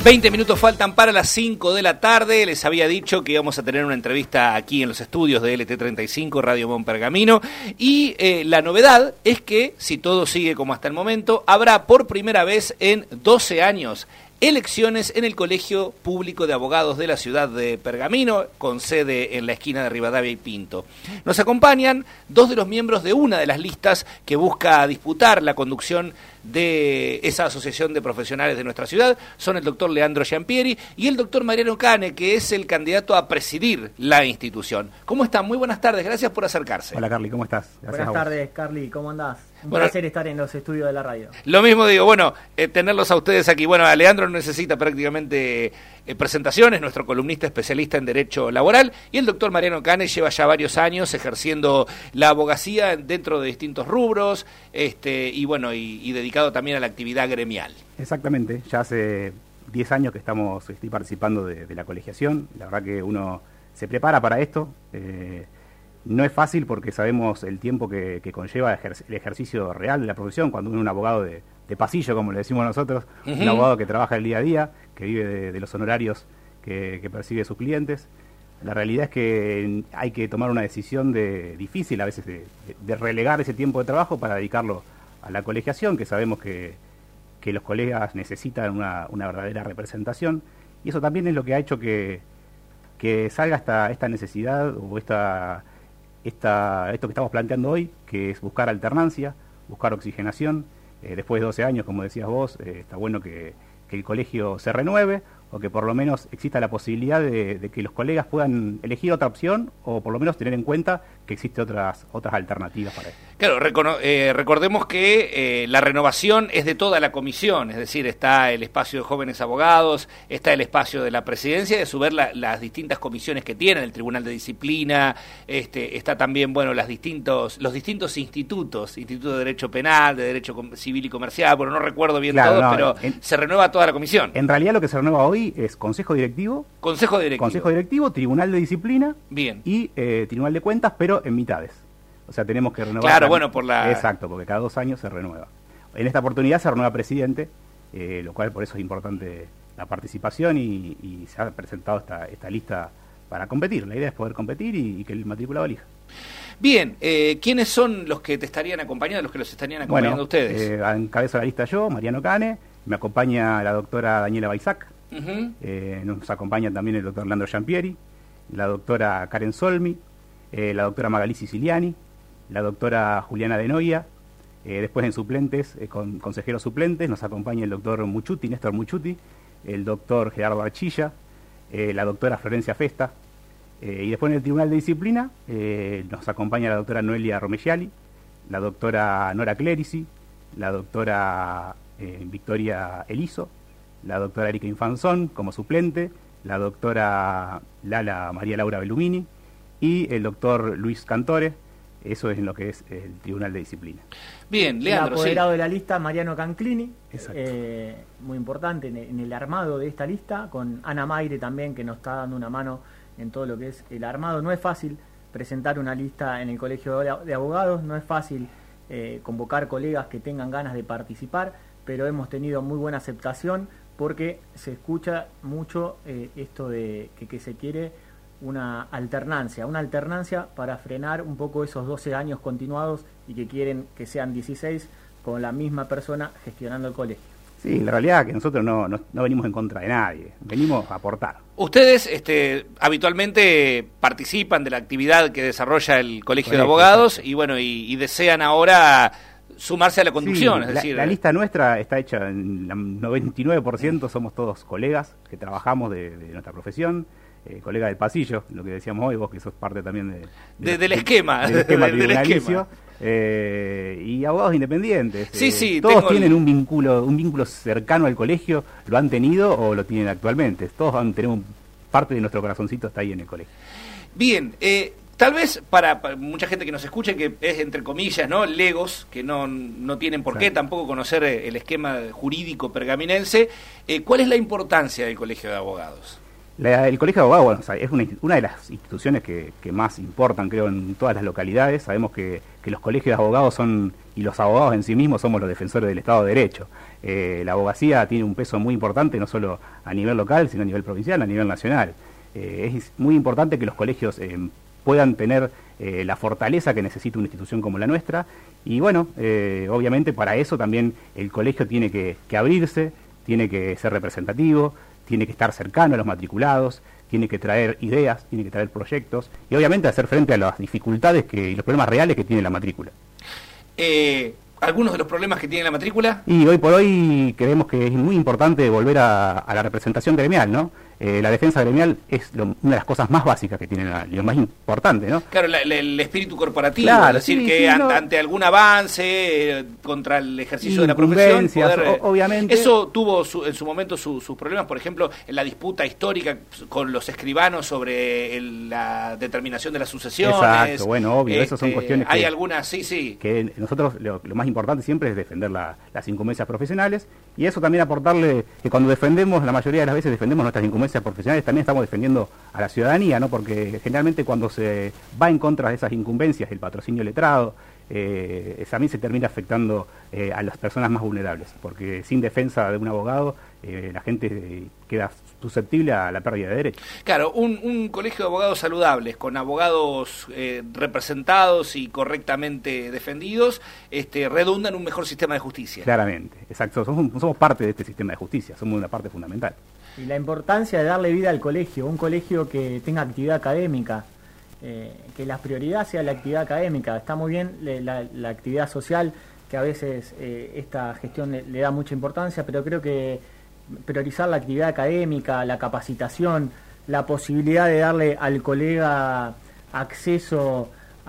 20 minutos faltan para las 5 de la tarde. Les había dicho que íbamos a tener una entrevista aquí en los estudios de LT35, Radio Mon Pergamino. Y la novedad es que, si todo sigue como hasta el momento, habrá por primera vez en 12 años elecciones en el Colegio Público de Abogados de la ciudad de Pergamino, con sede en la esquina de Rivadavia y Pinto. Nos acompañan dos de los miembros de una de las listas que busca disputar la conducción de esa asociación de profesionales de nuestra ciudad. Son el doctor Leandro Giampieri y el doctor Mariano Cane, que es el candidato a presidir la institución. ¿Cómo están? Muy buenas tardes, gracias por acercarse. Hola Carly, ¿cómo estás? Buenas tardes, Carly, ¿cómo andás? Un placer estar en los estudios de la radio. Lo mismo digo, bueno, tenerlos a ustedes aquí. Bueno, a Leandro no necesita prácticamente presentaciones, nuestro columnista especialista en Derecho Laboral, y el doctor Mariano Cane lleva ya varios años ejerciendo la abogacía dentro de distintos rubros, y dedicado también a la actividad gremial. Exactamente, ya hace 10 años que estoy participando de la colegiación. La verdad que uno se prepara para esto. No es fácil porque sabemos el tiempo que conlleva el ejercicio real de la profesión, cuando uno es un abogado de pasillo, como le decimos nosotros, un abogado que trabaja el día a día, que vive de los honorarios que percibe sus clientes. La realidad es que hay que tomar una decisión difícil a veces de relegar ese tiempo de trabajo para dedicarlo a la colegiación, que sabemos que los colegas necesitan una verdadera representación, y eso también es lo que ha hecho que salga esta necesidad o esto que estamos planteando hoy, que es buscar alternancia, buscar oxigenación. Después de 12 años, como decías vos, está bueno que el colegio se renueve, o que por lo menos exista la posibilidad de que los colegas puedan elegir otra opción, o por lo menos tener en cuenta que existen otras alternativas para esto. Claro, recordemos que la renovación es de toda la comisión, es decir, está el espacio de jóvenes abogados, está el espacio de la presidencia, y a su vez las distintas comisiones que tienen, el Tribunal de Disciplina, está también, los distintos instituto de Derecho Penal, de Derecho Civil y Comercial, no recuerdo bien pero se renueva toda la comisión. En realidad lo que se renueva hoy es Consejo Directivo, Tribunal de Disciplina. Bien. Y Tribunal de Cuentas, pero en mitades. O sea, tenemos que renovar. Claro, Exacto, porque cada 2 años se renueva. En esta oportunidad se renueva presidente, lo cual por eso es importante la participación, y se ha presentado esta lista para competir. La idea es poder competir y que el matriculado elija. Bien, ¿quiénes son los que te estarían acompañando, los que los estarían acompañando ustedes? Encabezo la lista yo, Mariano Cane, me acompaña la doctora Daniela Baisac, nos acompaña también el doctor Leandro Giampieri, la doctora Karen Solmi, la doctora Magalí Siciliani, la doctora Juliana de Noia. Después en suplentes, consejeros suplentes, nos acompaña el doctor Néstor Muchuti, el doctor Gerardo Archilla, la doctora Florencia Festa, y después en el Tribunal de Disciplina nos acompaña la doctora Noelia Romegiali, la doctora Nora Clerici, la doctora Victoria Elizo, la doctora Erika Infanzón como suplente, la doctora María Laura Bellumini y el doctor Luis Cantore. Eso es en lo que es el Tribunal de Disciplina. Bien, Leandro. El apoderado de la lista, Mariano Canclini, exacto. Muy importante en el armado de esta lista, con Ana Maire también, que nos está dando una mano en todo lo que es el armado. No es fácil presentar una lista en el Colegio de Abogados, no es fácil convocar colegas que tengan ganas de participar, pero hemos tenido muy buena aceptación porque se escucha mucho esto de que se quiere una alternancia para frenar un poco esos 12 años continuados y que quieren que sean 16 con la misma persona gestionando el colegio. Sí, la realidad es que nosotros no venimos en contra de nadie, venimos a aportar. Ustedes habitualmente participan de la actividad que desarrolla el Colegio de Abogados, y desean ahora sumarse a la conducción. Sí, es decir, la lista nuestra está hecha en 99%, somos todos colegas que trabajamos de nuestra profesión, colega del pasillo, lo que decíamos hoy, vos que sos parte también del esquema tribunalicio, y abogados independientes. Sí, todos tienen un vínculo cercano al colegio, lo han tenido o lo tienen actualmente. Todos tenemos parte de nuestro corazoncito está ahí en el colegio. Bien, tal vez para mucha gente que nos escuche, que es entre comillas, legos, que no tienen por qué tampoco conocer el esquema jurídico pergaminense, ¿cuál es la importancia del Colegio de Abogados? El Colegio de Abogados es una de las instituciones que más importan, creo, en todas las localidades. Sabemos que los colegios de abogados y los abogados en sí mismos somos los defensores del Estado de Derecho. la abogacía tiene un peso muy importante, no solo a nivel local, sino a nivel provincial, a nivel nacional. Es muy importante que los colegios puedan tener la fortaleza que necesita una institución como la nuestra, y bueno, obviamente para eso también el colegio tiene que abrirse, tiene que ser representativo, tiene que estar cercano a los matriculados, tiene que traer ideas, tiene que traer proyectos, y obviamente hacer frente a las dificultades y los problemas reales que tiene la matrícula. ¿Algunos de los problemas que tiene la matrícula? Y hoy por hoy creemos que es muy importante volver a la representación gremial, ¿no? La defensa gremial es una de las cosas más básicas que tiene, lo más importante, ¿no? Claro, el espíritu corporativo, claro, es decir, sí, que sí, ante algún avance contra el ejercicio de la profesión, poder, obviamente. Eso tuvo en su momento sus problemas, por ejemplo, en la disputa histórica con los escribanos sobre la determinación de las sucesiones. Exacto, bueno, obvio, esas son cuestiones hay algunas, que nosotros lo más importante siempre es defender las incumbencias profesionales, y eso también aportarle que cuando defendemos, la mayoría de las veces defendemos nuestras incumbencias profesionales, también estamos defendiendo a la ciudadanía, ¿no? Porque generalmente cuando se va en contra de esas incumbencias, el patrocinio letrado, también se termina afectando a las personas más vulnerables, porque sin defensa de un abogado la gente queda susceptible a la pérdida de derechos. Claro, un colegio de abogados saludables, con abogados representados y correctamente defendidos, redunda en un mejor sistema de justicia. Claramente, exacto, somos parte de este sistema de justicia, somos una parte fundamental. Y la importancia de darle vida al colegio, un colegio que tenga actividad académica, que la prioridad sea la actividad académica. Está muy bien la actividad social, que a veces esta gestión le da mucha importancia, pero creo que priorizar la actividad académica, la capacitación, la posibilidad de darle al colega acceso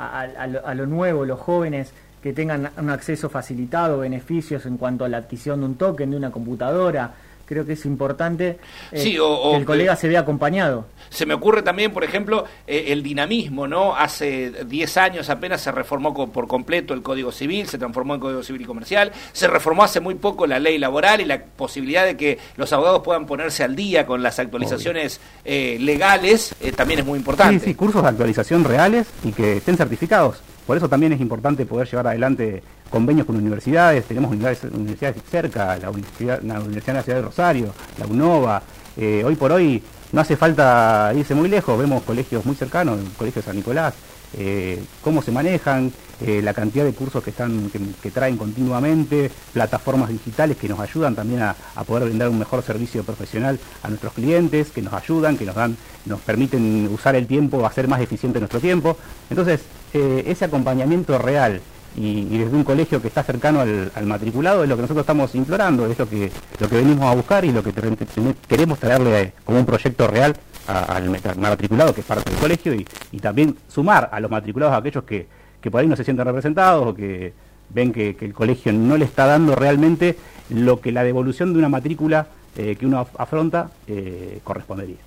a lo nuevo, los jóvenes que tengan un acceso facilitado, beneficios en cuanto a la adquisición de un token, de una computadora. Creo que es importante que el colega se vea acompañado. Se me ocurre también, por ejemplo, el dinamismo, ¿no? Hace 10 años apenas se reformó por completo el Código Civil, se transformó en Código Civil y Comercial, se reformó hace muy poco la ley laboral y la posibilidad de que los abogados puedan ponerse al día con las actualizaciones legales también es muy importante. Sí, cursos de actualización reales y que estén certificados. Por eso también es importante poder llevar adelante convenios con universidades. Tenemos universidades cerca, la Universidad Nacional de Rosario, la UNOVA. Hoy por hoy no hace falta irse muy lejos, vemos colegios muy cercanos, el Colegio San Nicolás, cómo se manejan, la cantidad de cursos que traen continuamente, plataformas digitales que nos ayudan también a poder brindar un mejor servicio profesional a nuestros clientes, que nos ayudan, que nos permiten usar el tiempo, hacer más eficiente nuestro tiempo. Entonces, ese acompañamiento real y desde un colegio que está cercano al matriculado es lo que nosotros estamos implorando, es lo que venimos a buscar y lo que queremos traerle como un proyecto real al matriculado, que es parte del colegio, y también sumar a los matriculados a aquellos que por ahí no se sienten representados o que ven que el colegio no le está dando realmente lo que la devolución de una matrícula que uno afronta correspondería.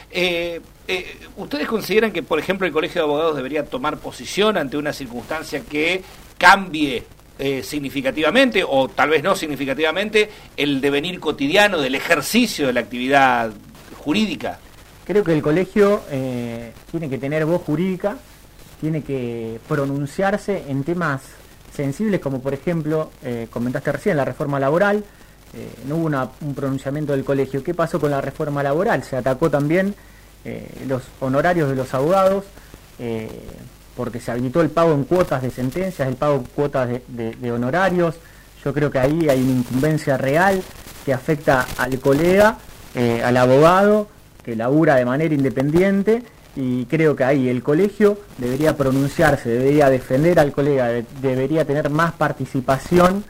¿Ustedes consideran que, por ejemplo, el Colegio de Abogados debería tomar posición ante una circunstancia que cambie significativamente, o tal vez no significativamente, el devenir cotidiano del ejercicio de la actividad jurídica? Creo que el colegio tiene que tener voz jurídica, tiene que pronunciarse en temas sensibles como, por ejemplo, comentaste recién, la reforma laboral. No hubo un pronunciamiento del colegio. ¿Qué pasó con la reforma laboral? Se atacó también los honorarios de los abogados, porque se habilitó el pago en cuotas de sentencias, el pago en cuotas de honorarios. Yo creo que ahí hay una incumbencia real que afecta al colega, al abogado, que labura de manera independiente, y creo que ahí el colegio debería pronunciarse, debería defender al colega, debería tener más participación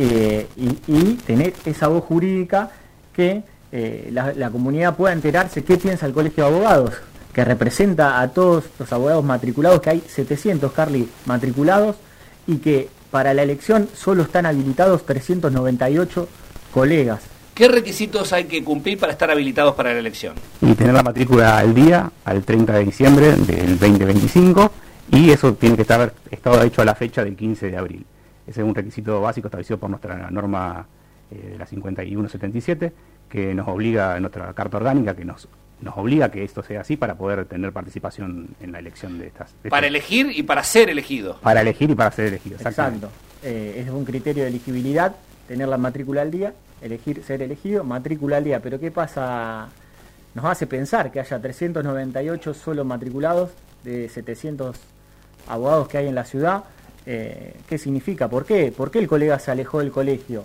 y tener esa voz jurídica que la comunidad pueda enterarse qué piensa el Colegio de Abogados, que representa a todos los abogados matriculados, que hay 700, Carly, matriculados, y que para la elección solo están habilitados 398 colegas. ¿Qué requisitos hay que cumplir para estar habilitados para la elección? Y tener la matrícula al día, al 30 de diciembre del 2025, y eso tiene que estar estado hecho a la fecha del 15 de abril. Ese es un requisito básico establecido por nuestra norma de la 5177, que nos obliga, nuestra carta orgánica, que nos obliga a que esto sea así para poder tener participación en la elección de estas. Para elegir y para ser elegido. Para elegir y para ser elegido, exacto. Es un criterio de elegibilidad tener la matrícula al día, ser elegido, matrícula al día. Pero ¿qué pasa? Nos hace pensar que haya 398 solo matriculados de 700 abogados que hay en la ciudad. ¿Qué significa? ¿Por qué? ¿Por qué el colega se alejó del colegio?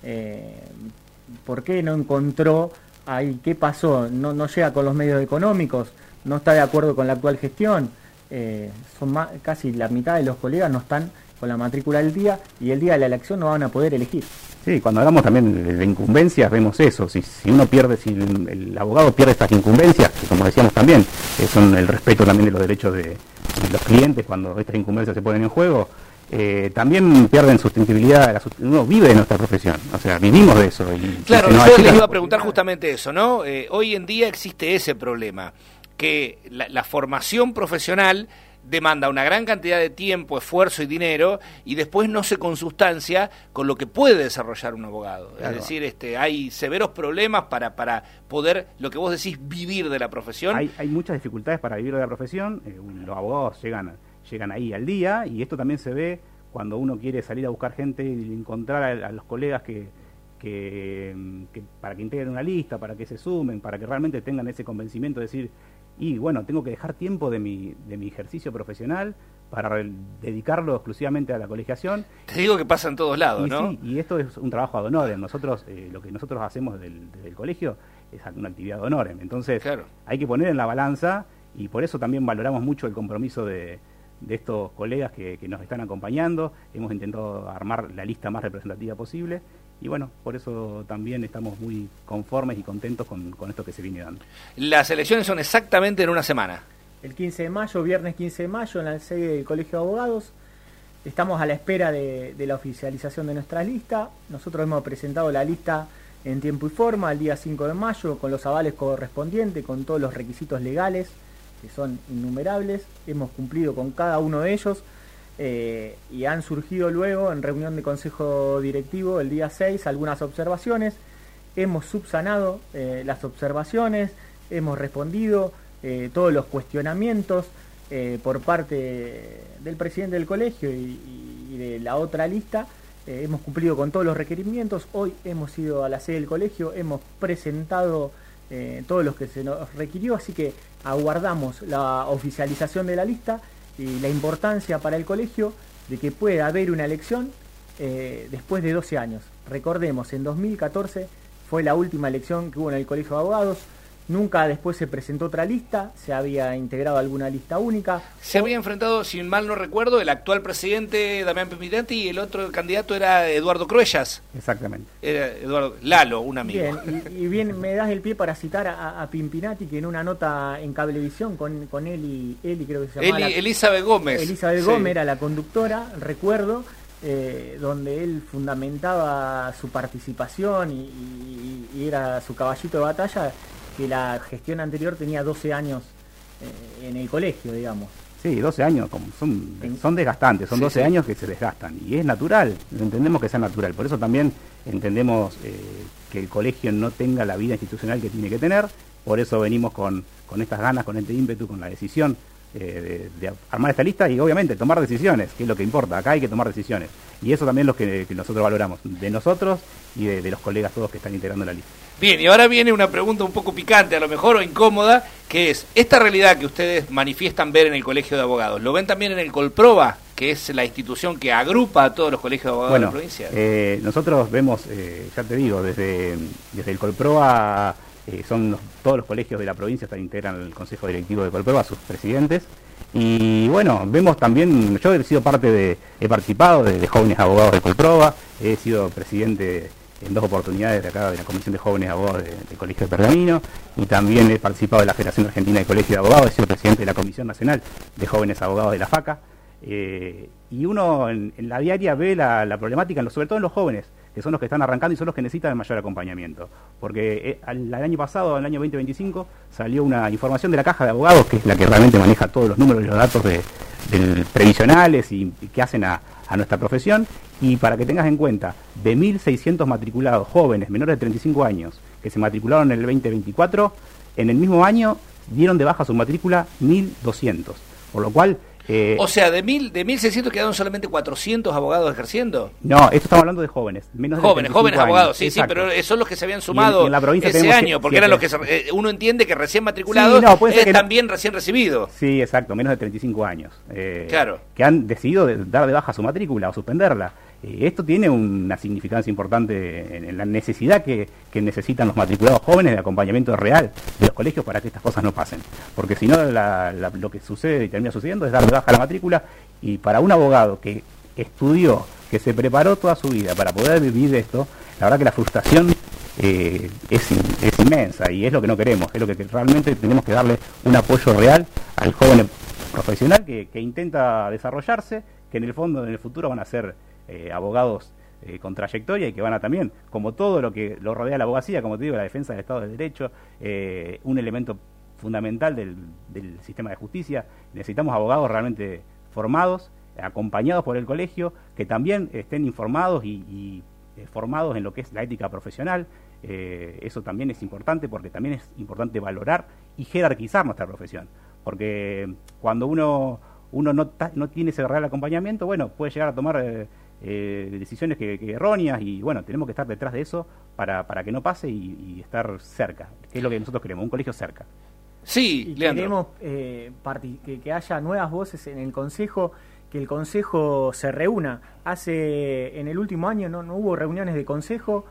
¿Por qué no encontró ahí? ¿Qué pasó? ¿No llega con los medios económicos? ¿No está de acuerdo con la actual gestión? Casi la mitad de los colegas no están con la matrícula al día y el día de la elección no van a poder elegir. Sí, cuando hablamos también de incumbencias vemos eso. Si uno pierde, si el abogado pierde estas incumbencias, que como decíamos también, son el respeto también de los derechos de los clientes cuando estas incumbencias se ponen en juego, también pierden sustentabilidad. Uno vive de nuestra profesión, o sea, vivimos de eso. Claro, yo les iba a preguntar justamente eso, ¿no? Hoy en día existe ese problema, que la formación profesional demanda una gran cantidad de tiempo, esfuerzo y dinero, y después no se consustancia con lo que puede desarrollar un abogado. Claro. Es decir, hay severos problemas para poder, lo que vos decís, vivir de la profesión. Hay muchas dificultades para vivir de la profesión. Los abogados llegan ahí al día, y esto también se ve cuando uno quiere salir a buscar gente y encontrar a los colegas que para que integren una lista, para que se sumen, para que realmente tengan ese convencimiento de decir, y bueno, tengo que dejar tiempo de mi ejercicio profesional para dedicarlo exclusivamente a la colegiación. Te digo que pasa en todos lados, ¿no? Sí, y esto es un trabajo ad honorem. Nosotros, lo que nosotros hacemos desde el colegio es una actividad ad honorem. Entonces, claro, hay que poner en la balanza, y por eso también valoramos mucho el compromiso de estos colegas que nos están acompañando. Hemos intentado armar la lista más representativa posible, y bueno, por eso también estamos muy conformes y contentos con esto que se viene dando. Las elecciones son exactamente en una semana. El 15 de mayo, viernes 15 de mayo, en la sede del Colegio de Abogados. Estamos a la espera de la oficialización de nuestra lista. Nosotros hemos presentado la lista en tiempo y forma el día 5 de mayo, con los avales correspondientes, con todos los requisitos legales, que son innumerables. Hemos cumplido con cada uno de ellos. Y han surgido luego en reunión de consejo directivo el día 6 algunas observaciones. Hemos subsanado las observaciones, hemos respondido todos los cuestionamientos por parte del presidente del colegio y de la otra lista. Hemos cumplido con todos los requerimientos. Hoy hemos ido a la sede del colegio, hemos presentado todos los que se nos requirió, así que aguardamos la oficialización de la lista y la importancia para el colegio de que pueda haber una elección después de 12 años. Recordemos, en 2014 fue la última elección que hubo en el Colegio de Abogados. Nunca después se presentó otra lista, se había integrado alguna lista única. Se había enfrentado, si mal no recuerdo, el actual presidente Damián Pimpinati y el otro candidato era Eduardo Cruellas. Exactamente. Era Eduardo Lalo, un amigo. Bien, y bien, me das el pie para citar a Pimpinati, que en una nota en Cablevisión con Eli creo que se llamaba. Elizabeth Gómez. Elizabeth Gómez era la conductora, recuerdo, donde él fundamentaba su participación y era su caballito de batalla, que la gestión anterior tenía 12 años en el colegio, digamos. Sí, 12 años son desgastantes, son 12 años que se desgastan, y es natural, entendemos que sea natural. Por eso también entendemos que el colegio no tenga la vida institucional que tiene que tener. Por eso venimos con estas ganas, con este ímpetu, con la decisión de armar esta lista y obviamente tomar decisiones, que es lo que importa. Acá hay que tomar decisiones, y eso también es lo que nosotros valoramos, de nosotros y de los colegas todos que están integrando la lista. Bien, y ahora viene una pregunta un poco picante, a lo mejor, o incómoda, que es, esta realidad que ustedes manifiestan ver en el Colegio de Abogados, ¿lo ven también en el Colproba, que es la institución que agrupa a todos los colegios de abogados de la provincia? Nosotros vemos, ya te digo, desde el Colproba, todos los colegios de la provincia integran el Consejo Directivo de Colproba, sus presidentes. Y bueno, vemos también, yo he participado de jóvenes abogados de Colproba, he sido presidente en 2 oportunidades de acá de la Comisión de Jóvenes Abogados del Colegio de Pergamino, y también he participado de la Federación Argentina de Colegios de Abogados, he sido presidente de la Comisión Nacional de Jóvenes Abogados de la FACA, y uno en la diaria ve la problemática, sobre todo en los jóvenes, que son los que están arrancando y son los que necesitan el mayor acompañamiento. Porque el año pasado, en el año 2025, salió una información de la Caja de Abogados, que es la que realmente maneja todos los números y los datos previsionales y que hacen a nuestra profesión. Y para que tengas en cuenta, de 1.600 matriculados jóvenes menores de 35 años que se matricularon en el 2024, en el mismo año dieron de baja su matrícula 1.200. Por lo cual O sea, de 1.600 quedaron solamente 400 abogados ejerciendo. No, esto estamos hablando de jóvenes. Jóvenes abogados, sí, exacto. sí, pero son los que se habían sumado en la provincia ese año, porque eran los que uno entiende que recién matriculados es también recién recibido. Sí, exacto, menos de 35 años. Claro. Que han decidido dar de baja su matrícula o suspenderla. Esto tiene una significancia importante en la necesidad que necesitan los matriculados jóvenes de acompañamiento real de los colegios para que estas cosas no pasen. Porque si no, lo que sucede y termina sucediendo es dar de baja la matrícula, y para un abogado que estudió, que se preparó toda su vida para poder vivir esto, la verdad que la frustración es inmensa, y es lo que no queremos, es lo que realmente tenemos que darle un apoyo real al joven profesional que intenta desarrollarse, que en el fondo, en el futuro van a ser abogados con trayectoria, y que van a también, como todo lo que lo rodea la abogacía, como te digo, la defensa del Estado de Derecho, un elemento fundamental del sistema de justicia. Necesitamos abogados realmente formados, acompañados por el colegio, que también estén informados y formados en lo que es la ética profesional. Eso también es importante, porque también es importante valorar y jerarquizar nuestra profesión, porque cuando uno no tiene ese real acompañamiento, bueno, puede llegar a tomar decisiones que erróneas, y bueno, tenemos que estar detrás de eso para que no pase y estar cerca, que es lo que nosotros queremos, un colegio cerca. Sí, y Leandro. Queremos que haya nuevas voces en el Consejo, que el Consejo se reúna. En el último año no hubo reuniones de Consejo,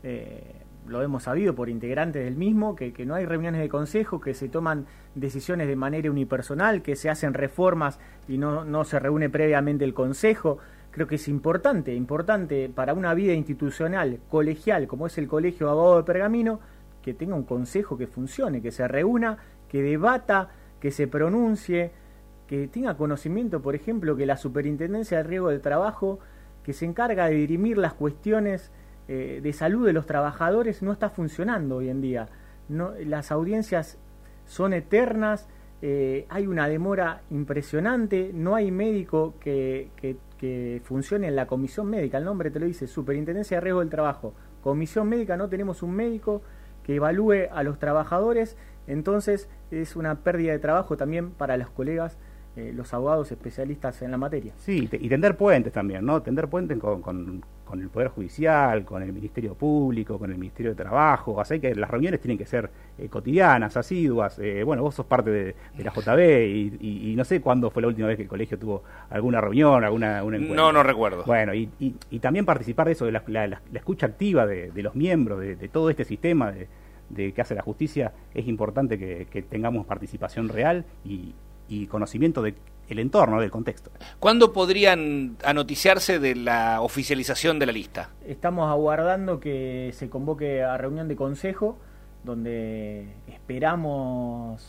lo hemos sabido por integrantes del mismo, que no hay reuniones de Consejo, que se toman decisiones de manera unipersonal, que se hacen reformas y no se reúne previamente el Consejo. Creo que es importante para una vida institucional, colegial, como es el Colegio de Abogados de Pergamino, que tenga un consejo que funcione, que se reúna, que debata, que se pronuncie, que tenga conocimiento, por ejemplo, que la Superintendencia de Riesgo del Trabajo, que se encarga de dirimir las cuestiones de salud de los trabajadores, no está funcionando hoy en día. Las audiencias son eternas, hay una demora impresionante, no hay médico que funcione en la comisión médica. El nombre te lo dice, Superintendencia de Riesgo del Trabajo. Comisión médica, no tenemos un médico que evalúe a los trabajadores, entonces es una pérdida de trabajo también para los colegas, los abogados especialistas en la materia. Sí, y tender puentes también, ¿no? Tender puentes con el Poder Judicial, con el Ministerio Público, con el Ministerio de Trabajo. Así que las reuniones tienen que ser cotidianas, asiduas. Bueno, vos sos parte de la JB y no sé cuándo fue la última vez que el colegio tuvo alguna reunión, un encuentro. No recuerdo. Bueno, y también participar de eso, de la escucha activa de los miembros, de todo este sistema de que hace la justicia. Es importante que tengamos participación real y conocimiento del entorno, del contexto. ¿Cuándo podrían anoticiarse de la oficialización de la lista? Estamos aguardando que se convoque a reunión de consejo, donde esperamos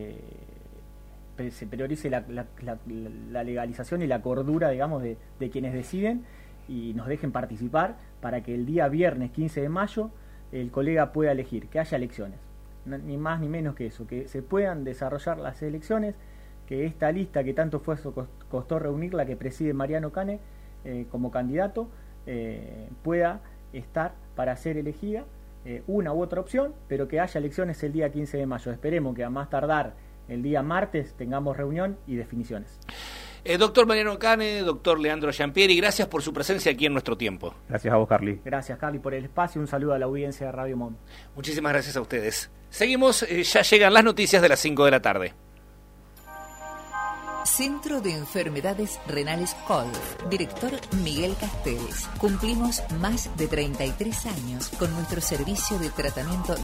se priorice la legalización y la cordura, digamos, de quienes deciden, y nos dejen participar para que el día viernes 15 de mayo el colega pueda elegir, que haya elecciones. Ni más ni menos que eso, que se puedan desarrollar las elecciones, que esta lista que tanto esfuerzo costó reunirla, que preside Mariano Cane como candidato, pueda estar para ser elegida una u otra opción, pero que haya elecciones el día 15 de mayo. Esperemos que a más tardar el día martes tengamos reunión y definiciones. Doctor Mariano Cane, doctor Leandro Giampieri, gracias por su presencia aquí en Nuestro Tiempo. Gracias a vos, Carly. Gracias, Carly, por el espacio. Un saludo a la audiencia de Radio Montt. Muchísimas gracias a ustedes. Seguimos, ya llegan las noticias de las 5 de la tarde. Centro de Enfermedades Renales COLF, director Miguel Castells. Cumplimos más de 33 años con nuestro servicio de tratamiento